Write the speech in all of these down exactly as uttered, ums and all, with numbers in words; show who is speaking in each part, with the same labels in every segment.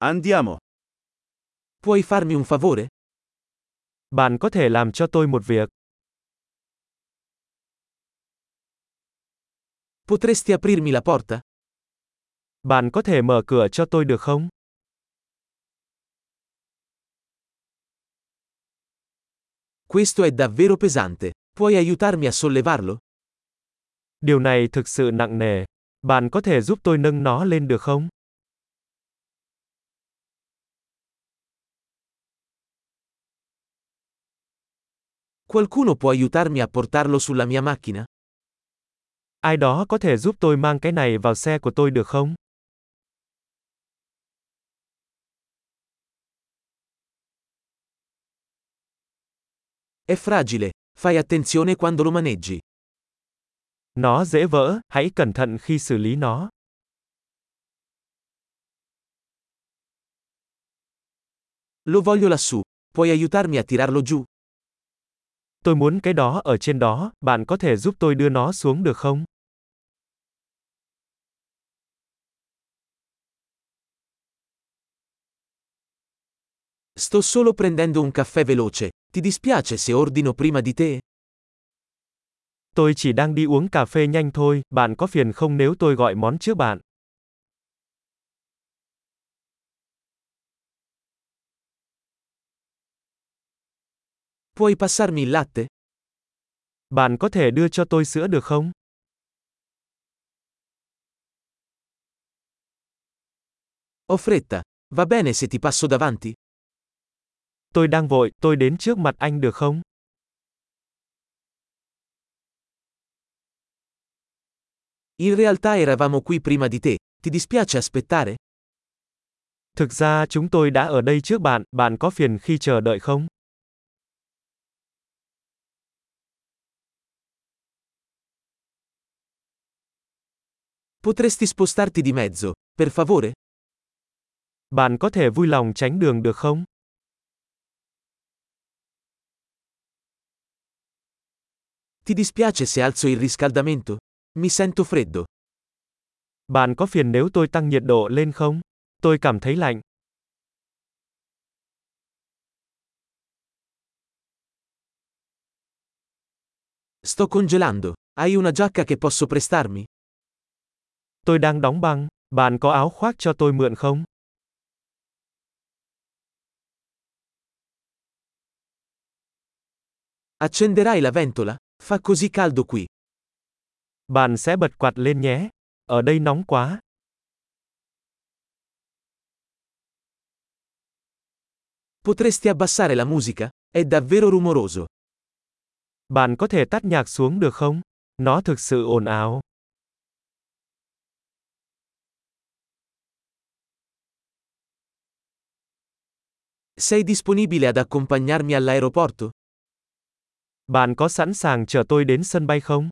Speaker 1: Andiamo.
Speaker 2: Puoi farmi un favore?
Speaker 3: Bạn có thể làm cho tôi một việc.
Speaker 2: Potresti aprirmi la porta?
Speaker 3: Bạn có thể mở cửa cho tôi được không?
Speaker 2: Questo è davvero pesante. Puoi aiutarmi a sollevarlo?
Speaker 3: Điều này thực sự nặng nề. Bạn có thể giúp tôi nâng nó lên được không?
Speaker 2: Qualcuno può aiutarmi a portarlo sulla mia macchina?
Speaker 3: Ai đó có thể giúp tôi mang cái này vào xe của tôi được không?
Speaker 2: È fragile. Fai attenzione quando lo maneggi.
Speaker 3: Nó dễ vỡ, hãy cẩn thận khi xử lý nó.
Speaker 2: Lo voglio lassù. Puoi aiutarmi a tirarlo giù?
Speaker 3: Tôi muốn cái đó ở trên đó, bạn có thể giúp tôi đưa nó xuống được không?
Speaker 2: Sto solo prendendo un caffè veloce. Ti dispiace se ordino prima di te?
Speaker 3: Tôi chỉ đang đi uống cà phê nhanh thôi, bạn có phiền không nếu tôi gọi món trước bạn?
Speaker 2: Puoi passarmi il latte?
Speaker 3: Bạn có thể đưa cho tôi sữa được không?
Speaker 2: Ho fretta. Va bene se ti passo davanti?
Speaker 3: Tôi đang vội, tôi đến trước mặt anh được không?
Speaker 2: In realtà eravamo qui prima di te. Ti dispiace aspettare?
Speaker 3: Thực ra chúng tôi đã ở đây trước bạn, bạn có phiền khi chờ đợi không?
Speaker 2: Potresti spostarti di mezzo, per favore?
Speaker 3: Bạn có thể vui lòng tránh đường được không?
Speaker 2: Ti dispiace se alzo il riscaldamento? Mi sento freddo.
Speaker 3: Bạn có phiền nếu tôi tăng nhiệt độ lên không? Tôi cảm thấy lạnh.
Speaker 2: Sto congelando. Hai una giacca che posso prestarmi?
Speaker 3: Tôi đang đóng băng, bạn có áo khoác cho tôi mượn không?
Speaker 2: Accenderai la ventola? Fa così caldo qui.
Speaker 3: Bạn sẽ bật quạt lên nhé. Ở đây nóng quá.
Speaker 2: Potresti abbassare la musica? È davvero rumoroso.
Speaker 3: Bạn có thể tắt nhạc xuống được không? Nó thực sự ồn ào.
Speaker 2: Sei disponibile ad accompagnarmi all'aeroporto?
Speaker 3: Bạn có sẵn sàng chở tôi đến sân bay không?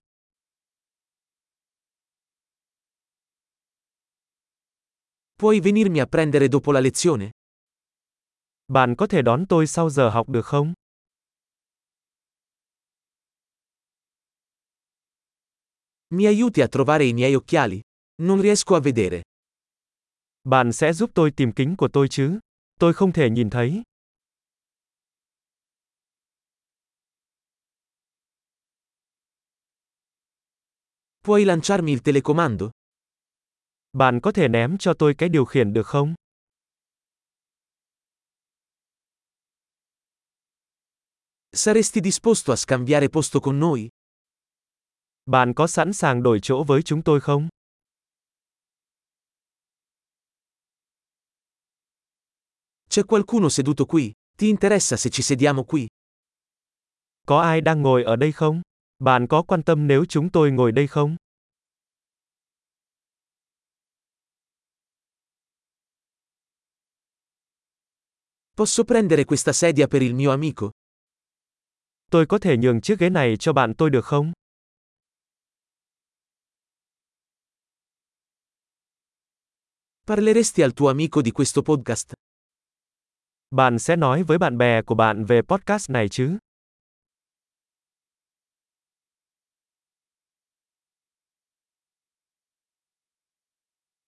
Speaker 2: Puoi venirmi a prendere dopo la lezione?
Speaker 3: Bạn có thể đón tôi sau giờ học được không?
Speaker 2: Mi aiuti a trovare i miei occhiali? Non riesco a vedere.
Speaker 3: Bạn sẽ giúp tôi tìm kính của tôi chứ? Tôi không thể nhìn thấy.
Speaker 2: Puoi lanciarmi il telecomando?
Speaker 3: Bạn có thể ném cho tôi cái điều khiển được không?
Speaker 2: Saresti disposto a scambiare posto con noi?
Speaker 3: Bạn có sẵn sàng đổi chỗ với chúng tôi không?
Speaker 2: C'è qualcuno seduto qui? Ti interessa se ci sediamo qui?
Speaker 3: Có ai đang ngồi ở đây không? Bạn có quan tâm nếu chúng tôi ngồi đây không?
Speaker 2: Posso prendere questa sedia per il mio amico?
Speaker 3: Tôi có thể nhường chiếc ghế này cho bạn tôi được không?
Speaker 2: Parleresti al tuo amico di questo podcast?
Speaker 3: Bạn sẽ nói với bạn bè của bạn về podcast này chứ?